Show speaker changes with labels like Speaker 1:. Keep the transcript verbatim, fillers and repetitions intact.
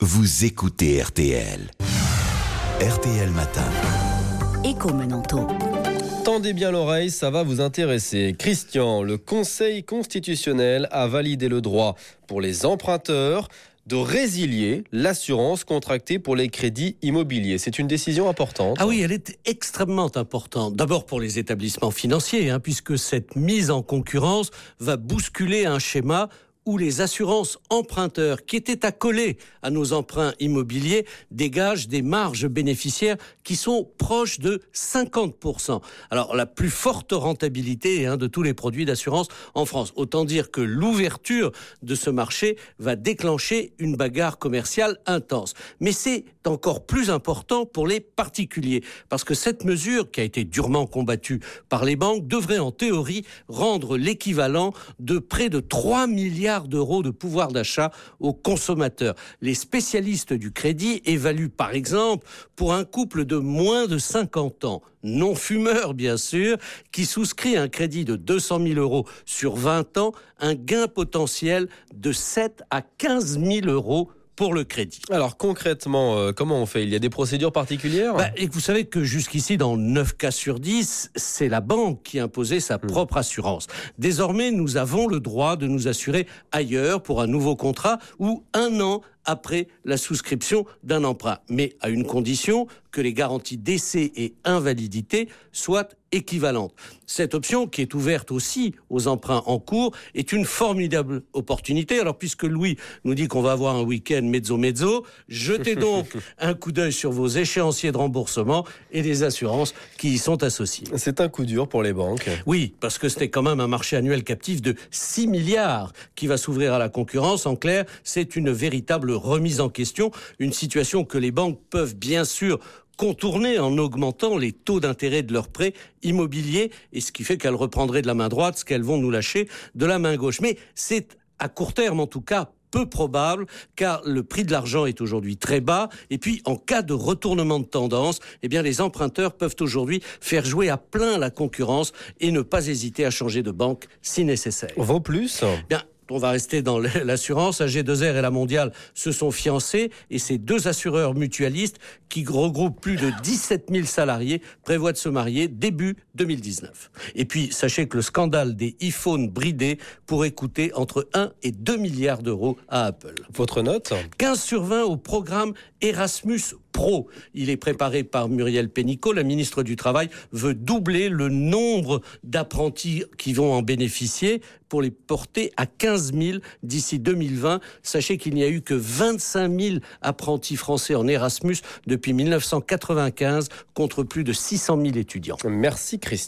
Speaker 1: vous écoutez R T L. R T L Matin.
Speaker 2: Écho Menanto.
Speaker 3: Tendez bien l'oreille, ça va vous intéresser. Christian, le Conseil constitutionnel a validé le droit pour les emprunteurs de résilier l'assurance contractée pour les crédits immobiliers. C'est une décision importante.
Speaker 4: Ah oui, elle est extrêmement importante. D'abord pour les établissements financiers, hein, puisque cette mise en concurrence va bousculer un schéma où les assurances emprunteurs qui étaient accolées à nos emprunts immobiliers dégagent des marges bénéficiaires qui sont proches de cinquante pour cent. Alors, la plus forte rentabilité hein, de tous les produits d'assurance en France. Autant dire que l'ouverture de ce marché va déclencher une bagarre commerciale intense. Mais c'est encore plus important pour les particuliers, parce que cette mesure, qui a été durement combattue par les banques, devrait en théorie rendre l'équivalent de près de trois milliards d'euros de pouvoir d'achat aux consommateurs. Les spécialistes du crédit évaluent par exemple pour un couple de moins de cinquante ans, non fumeur bien sûr, qui souscrit un crédit de deux cent mille euros sur vingt ans, un gain potentiel de sept à quinze mille euros pour le crédit.
Speaker 3: Alors concrètement, euh, comment on fait ? Il y a des procédures particulières ?
Speaker 4: bah, Et vous savez que jusqu'ici, dans neuf cas sur dix, c'est la banque qui imposait sa propre assurance. Désormais, nous avons le droit de nous assurer ailleurs pour un nouveau contrat ou un an après la souscription d'un emprunt, mais à une condition que les garanties décès et invalidité soient équivalentes. Cette option, qui est ouverte aussi aux emprunts en cours, est une formidable opportunité. Alors, puisque Louis nous dit qu'on va avoir un week-end mezzo-mezzo, jetez donc un coup d'œil sur vos échéanciers de remboursement et les assurances qui y sont associées.
Speaker 3: C'est un coup dur pour les banques.
Speaker 4: Oui, parce que c'était quand même un marché annuel captif de six milliards qui va s'ouvrir à la concurrence. En clair, c'est une véritable remise en question, une situation que les banques peuvent bien sûr contourner en augmentant les taux d'intérêt de leurs prêts immobiliers, et ce qui fait qu'elles reprendraient de la main droite ce qu'elles vont nous lâcher de la main gauche. Mais c'est à court terme en tout cas peu probable, car le prix de l'argent est aujourd'hui très bas, et puis en cas de retournement de tendance, eh bien les emprunteurs peuvent aujourd'hui faire jouer à plein la concurrence et ne pas hésiter à changer de banque si nécessaire.
Speaker 3: Vaut plus ?
Speaker 4: Bien, on va rester dans l'assurance. A G deux R et la Mondiale se sont fiancés et ces deux assureurs mutualistes qui regroupent plus de dix-sept mille salariés prévoient de se marier début deux mille dix-neuf. Et puis, sachez que le scandale des iPhones bridés pourrait coûter entre un et deux milliards d'euros à Apple.
Speaker 3: Votre note ?
Speaker 4: quinze sur vingt au programme Erasmus Pro. Il est préparé par Muriel Pénicaud. La ministre du Travail veut doubler le nombre d'apprentis qui vont en bénéficier pour les porter à quinze mille d'ici deux mille vingt. Sachez qu'il n'y a eu que vingt-cinq mille apprentis français en Erasmus depuis mille neuf cent quatre-vingt-quinze contre plus de six cent mille étudiants.
Speaker 3: Merci Christian.